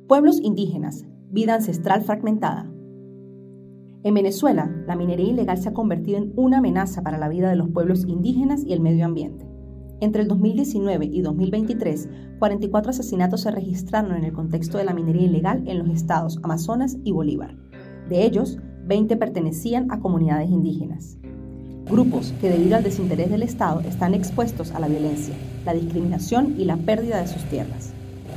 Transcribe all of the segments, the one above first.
Pueblos indígenas, vida ancestral fragmentada. En Venezuela, la minería ilegal se ha convertido en una amenaza para la vida de los pueblos indígenas y el medio ambiente. Entre el 2019 y 2023, 44 asesinatos se registraron en el contexto de la minería ilegal en los estados Amazonas y Bolívar. De ellos, 20 pertenecían a comunidades indígenas. Grupos que debido al desinterés del Estado están expuestos a la violencia, la discriminación y la pérdida de sus tierras.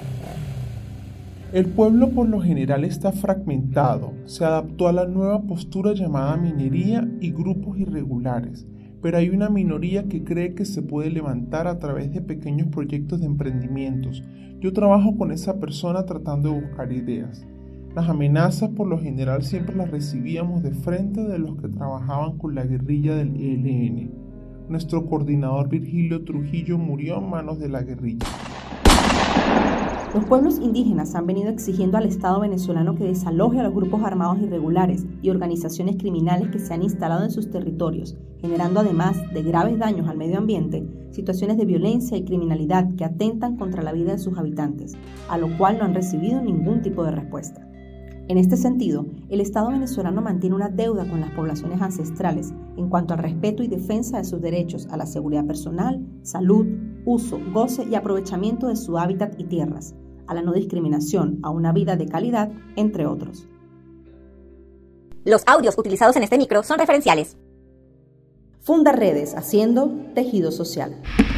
El pueblo por lo general está fragmentado, se adaptó a la nueva postura llamada minería y grupos irregulares, pero hay una minoría que cree que se puede levantar a través de pequeños proyectos de emprendimientos. Yo trabajo con esa persona tratando de buscar ideas. Las amenazas por lo general siempre las recibíamos de frente de los que trabajaban con la guerrilla del ELN. Nuestro coordinador Virgilio Trujillo murió a manos de la guerrilla. Los pueblos indígenas han venido exigiendo al Estado venezolano que desaloje a los grupos armados irregulares y organizaciones criminales que se han instalado en sus territorios, generando además de graves daños al medio ambiente, situaciones de violencia y criminalidad que atentan contra la vida de sus habitantes, a lo cual no han recibido ningún tipo de respuesta. En este sentido, el Estado venezolano mantiene una deuda con las poblaciones ancestrales en cuanto al respeto y defensa de sus derechos a la seguridad personal, salud, uso, goce y aprovechamiento de su hábitat y tierras, a la no discriminación, a una vida de calidad, entre otros. Los audios utilizados en este micro son referenciales. Funda Redes, haciendo tejido social.